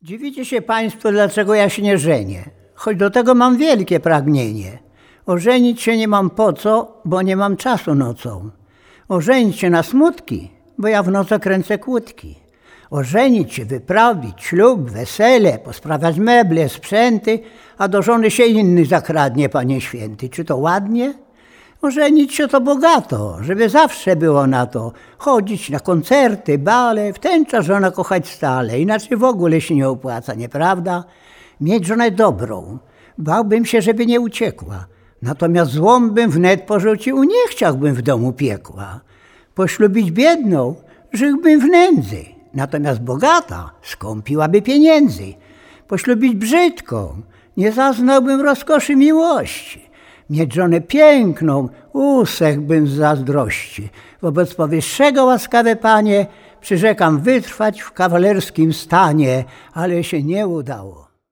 Dziwicie się państwo, dlaczego ja się nie żenię, choć do tego mam wielkie pragnienie. Ożenić się nie mam po co, bo nie mam czasu nocą. Ożenić się na smutki, bo ja w nocy kręcę kłódki. Ożenić się, wyprawić ślub, wesele, posprawiać meble, sprzęty, a do żony się inny zakradnie, Panie Święty. Czy to ładnie? Ożenić się to bogato, żeby zawsze było na to. Chodzić na koncerty, bale, w ten czas żona kochać stale, inaczej w ogóle się nie opłaca, nieprawda? Mieć żonę dobrą, bałbym się, żeby nie uciekła. Natomiast złą bym wnet porzucił, nie chciałbym w domu piekła. Poślubić biedną, żyłbym w nędzy, natomiast bogata skąpiłaby pieniędzy. Poślubić brzydką, nie zaznałbym rozkoszy miłości. Mieć żonę piękną, usechłbym z zazdrości. Wobec powyższego, łaskawe Panie, przyrzekam wytrwać w kawalerskim stanie, ale się nie udało.